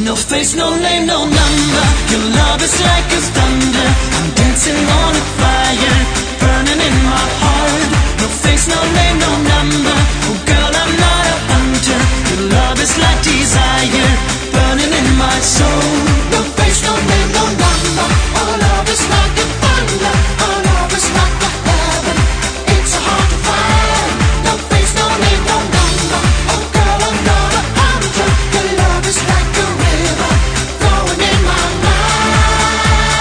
No face, no name, no number. Your love is like a thunder. I'm dancing on a fire, burning in my heart. No face, no name, no number. Oh girl, I'm not a hunter. Your love is like desire, burning in my soul. No face, no name, no number. Our love is like a thunder. Our love is like a heaven. It's so hard to find. No face, no name, no number. Oh girl, I'm not a hunter. Your love is like a river flowing in my mind.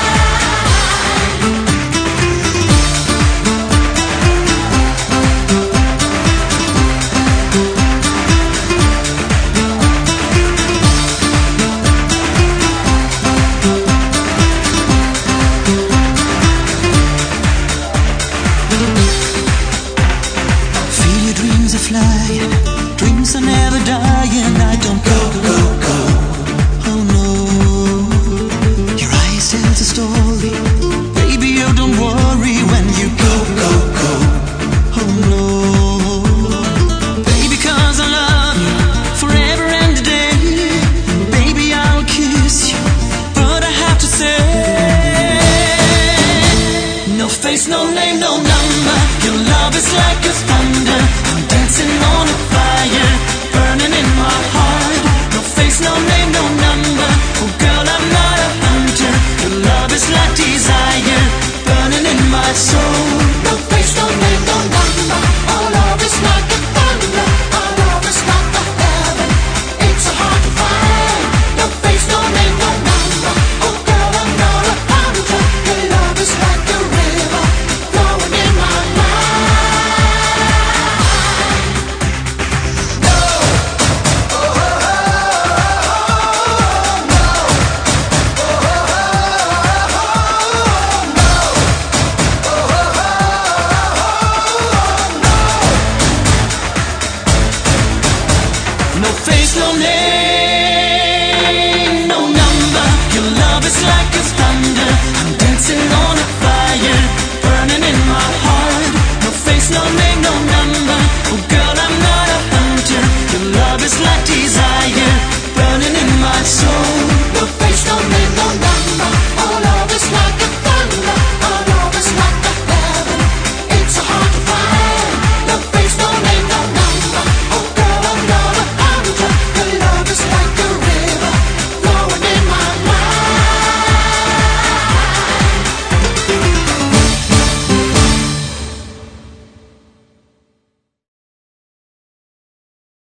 Feel your dreams are flying, dreams are never dying. I don't go, go, go. Oh no, your eyes tell the story. Baby, you don't worry when you go, go, go. Oh no, baby, 'cause I love you forever and a day. Baby, I'll kiss you, but I have to say, no face, no name, no number. Your love is like a thunder. I'm dancing on a fire, burning in my heart. No face, no name, no number. Oh girl, I'm not a hunter. Your love is like desire, burning in my soul. No face, no name, no number. Our love is like a thunder. Our love is like a heaven. It's so hard to find. No face, no name, no number. Oh girl, I'm not a hunter. Your love is like a river flowing in my mind. No face, no name.